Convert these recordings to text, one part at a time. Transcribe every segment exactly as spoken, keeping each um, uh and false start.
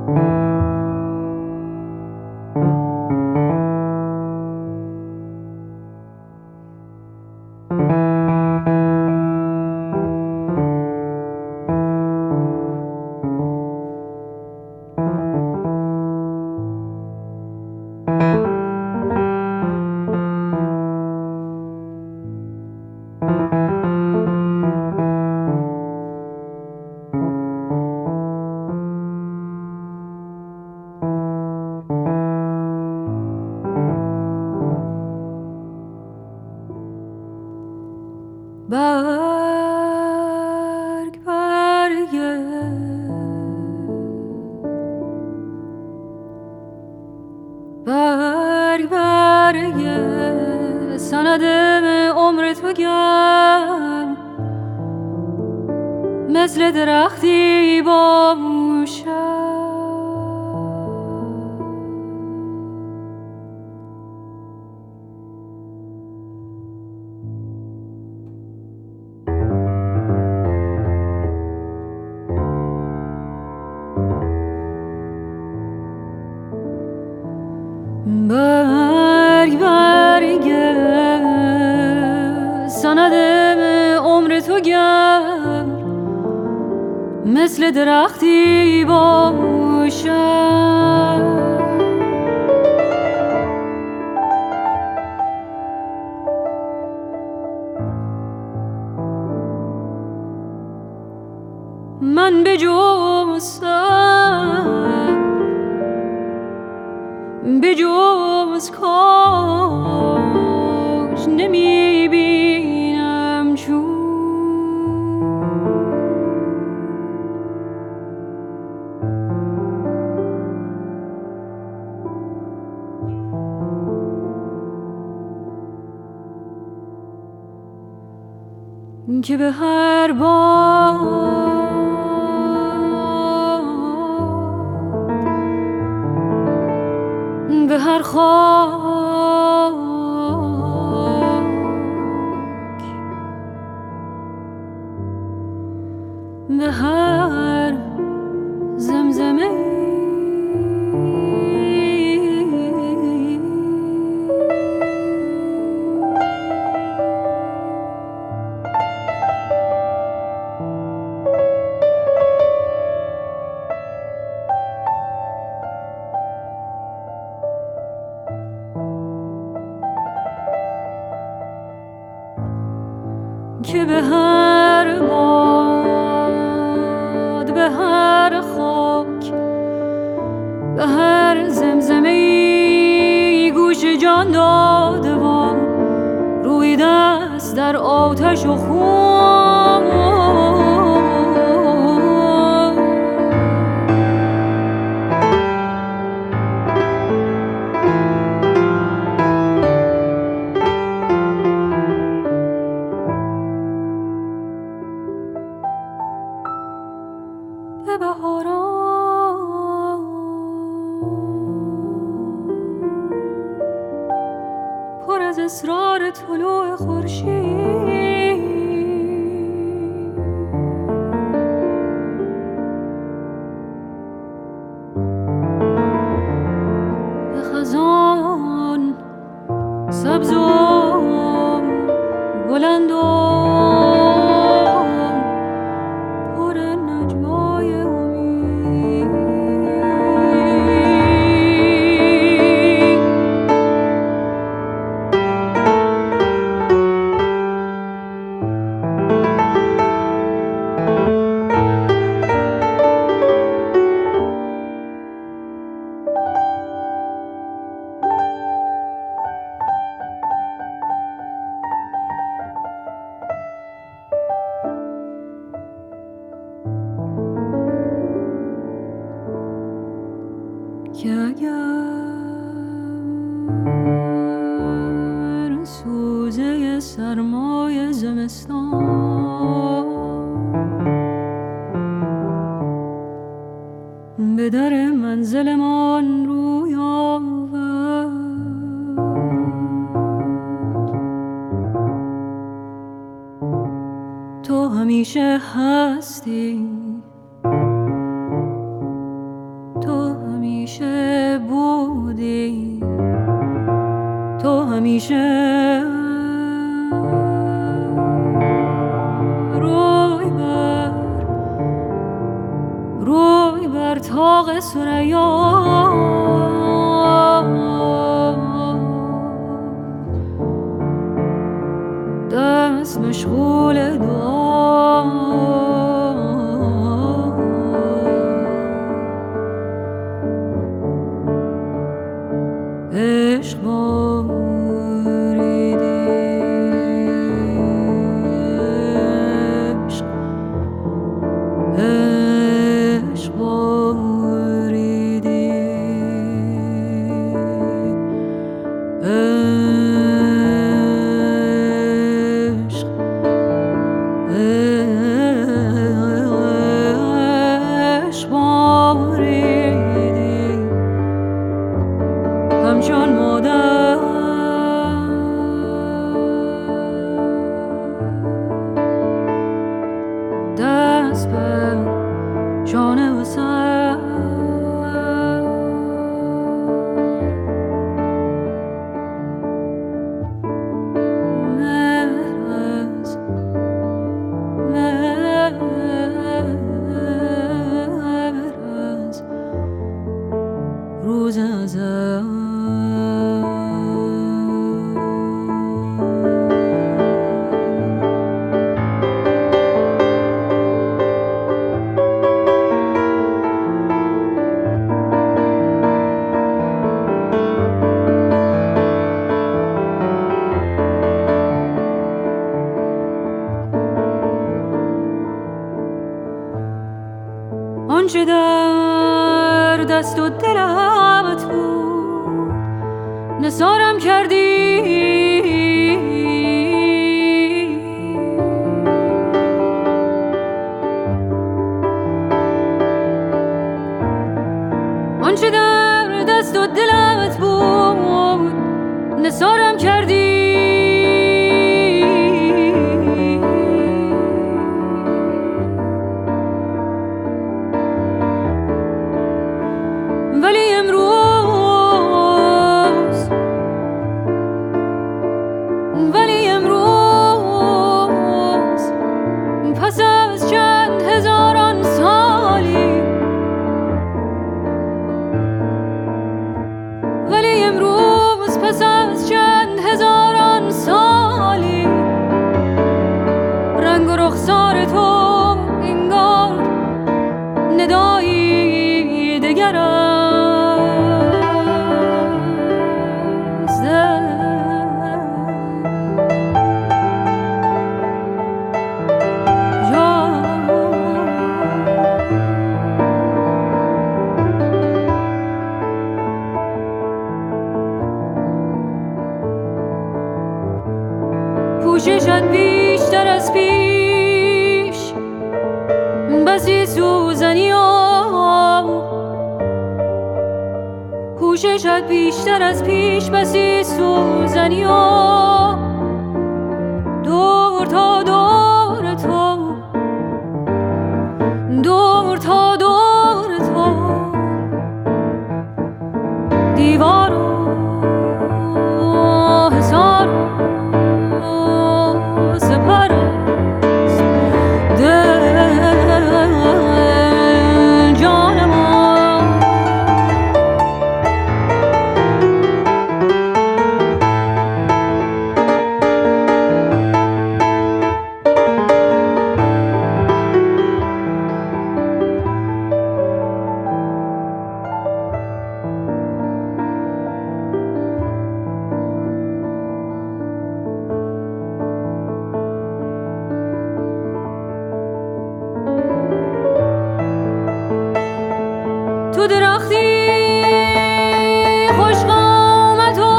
برگ برگ برگ برگ سند عمر تو گرم مثل درختی باشد. برگ برگ سند عمر تو گرم مثل درختی باشد. من به جز سر به جز کاش نمی بینم چون که به هر بار به هر خاک به هر زمزمه که به هر باد به هر خاک به هر زمزمه گوش جان داده و روی دست در آتش و خون به بهاران پر از اسرار طلوع خورشید به خزان سبز و بلند و که اگر سوزه سرمای زمستان به در منزلمان روی آورد تو همیشه هستی تو همیشه روی بر روی بر طاق ثریا دست مشغول دعا عشق باریدی عشق عشق باریدی عشق عشق باریدی همچون مادر دست بر شانه و سر مهر از مهر از روز ازل آنچه در دست و دلت بود نثارم کردی آنچه در دست و دلت بود نثارم کردی ولی امروز ولی امروز پس از چند هزاران سالی ولی امروز پس از چند هزاران سالی رنگ و رخسار تو انگار ندایی دگر پوششت بیشتر از پیش بسی سوزنی ها پوششت بیشتر از پیش بسی سوزنی ها دور تا دور تو دور تا دور تو دیوار و حصار سپر است دل جان ما تو درختی خوش قامت و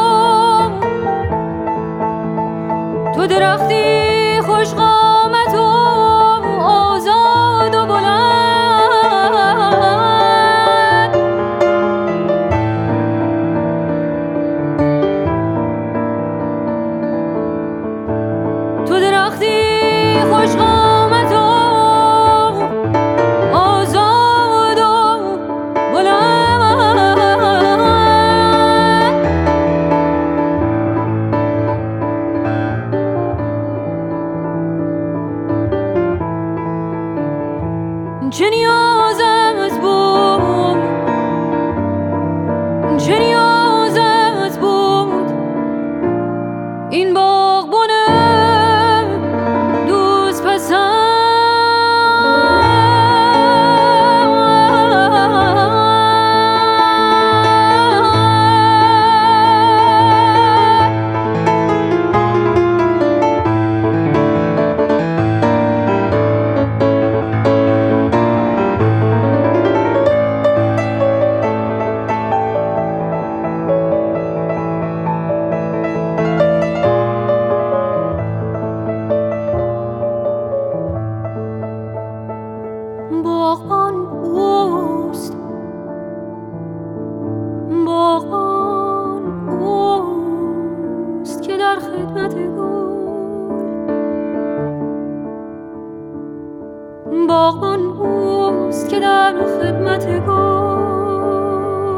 تو درختی خوش قامت و آزاد و بلند تو درختی خوش قامت و خدمت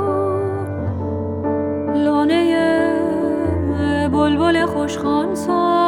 گل، لانه بلبل خوشخوان ساز.